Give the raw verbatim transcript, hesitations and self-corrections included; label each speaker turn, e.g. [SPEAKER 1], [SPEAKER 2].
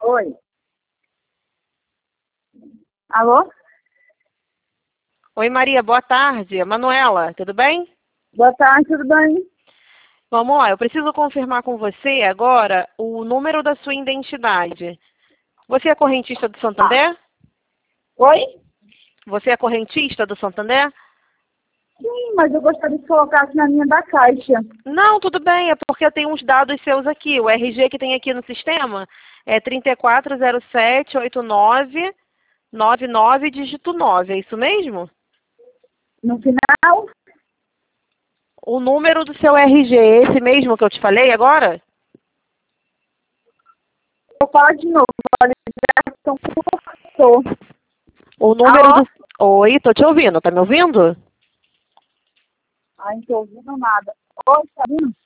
[SPEAKER 1] Oi. Alô?
[SPEAKER 2] Oi, Maria, boa tarde. Manuela, tudo bem?
[SPEAKER 1] Boa tarde, tudo bem?
[SPEAKER 2] Vamos lá, eu preciso confirmar com você agora o número da sua identidade. Você é correntista do Santander?
[SPEAKER 1] Oi?
[SPEAKER 2] Você é correntista do Santander?
[SPEAKER 1] Sim, mas eu gostaria de colocar aqui na minha da Caixa.
[SPEAKER 2] Não, tudo bem, é porque eu tenho uns dados seus aqui. O R G que tem aqui no sistema é trinta e quatro zero sete oito nove nove nove dígito nove, é isso mesmo?
[SPEAKER 1] No final,
[SPEAKER 2] O número do seu R G é esse mesmo que eu te falei agora?
[SPEAKER 1] eu falo de novo. A ligação cortou.
[SPEAKER 2] O número
[SPEAKER 1] Alô?
[SPEAKER 2] do... Oi, tô te ouvindo, tá me ouvindo?
[SPEAKER 1] Ai, não tô ouvindo nada. Oi, tá ouvindo?